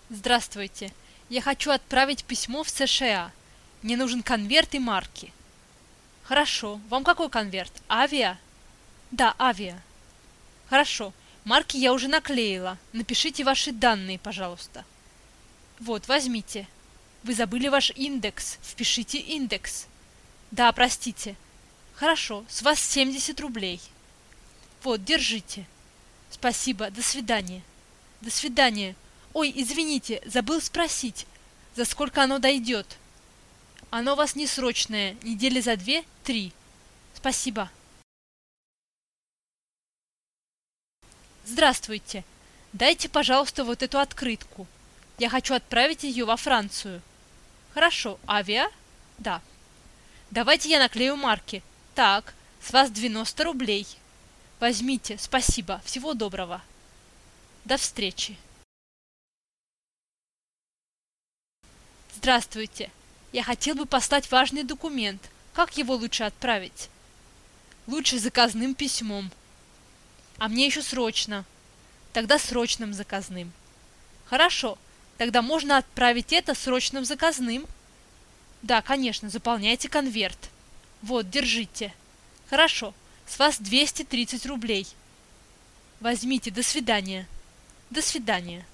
Здравствуйте. Я хочу отправить письмо в США. Мне нужен конверт и марки. Хорошо. Вам какой конверт? Авиа? Да, авиа. Хорошо. Марки я уже наклеила. Напишите ваши данные, пожалуйста. Вот, возьмите. Вы забыли ваш индекс. Впишите индекс. Да, простите. Хорошо, с вас 70 рублей. Вот, держите. Спасибо, до свидания. До свидания. Ой, извините, забыл спросить, за сколько оно дойдет? Оно у вас не срочное, недели за 2-3. Спасибо. Здравствуйте. Дайте, пожалуйста, вот эту открытку. Я хочу отправить ее во Францию. Хорошо, авиа? Да. Давайте я наклею марки. Так, с вас 90 рублей. Возьмите, спасибо, всего доброго. До встречи. Здравствуйте. Я хотел бы послать важный документ. Как его лучше отправить? Лучше заказным письмом. А мне еще срочно. Тогда срочным заказным. Хорошо. Тогда можно отправить это срочным заказным. Да, конечно, заполняйте конверт. Вот, держите. Хорошо. С вас 230 рублей. Возьмите, до свидания. До свидания.